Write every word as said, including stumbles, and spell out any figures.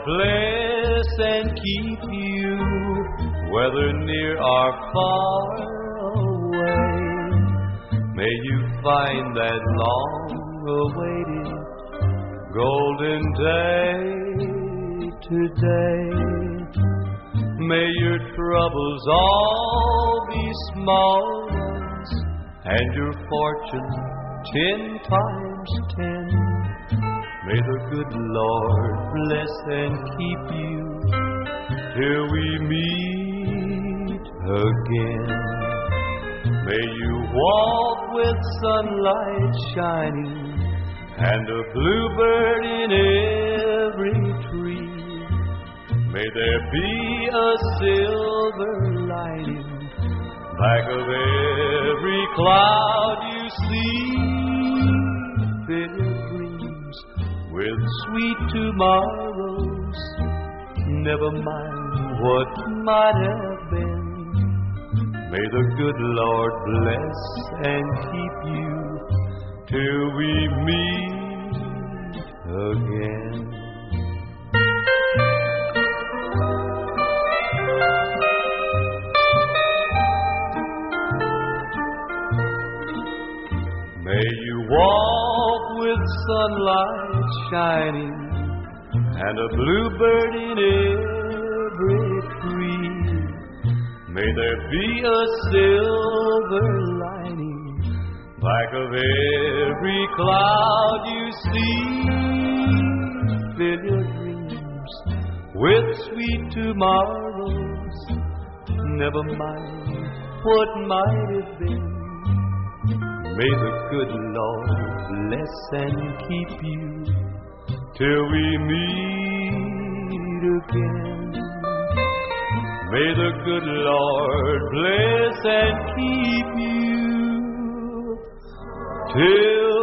bless and keep you, whether near or far away. May you find that long-awaited golden day today. May your troubles all be small ones, and your fortune ten times ten. May the good Lord bless and keep you till we meet again. May you walk with sunlight shining and a bluebird in every tree. May there be a silver lining back of every cloud you see. Fill your dreams with sweet tomorrows, never mind what might have been. May the good Lord bless and keep you till we meet again. May you walk with sunlight shining and a bluebird in every tree. May there be a silver lining back of every cloud you see. Fill your dreams with sweet tomorrows, never mind what might have been. May the good Lord bless and keep you till we meet again. May the good Lord bless and keep you till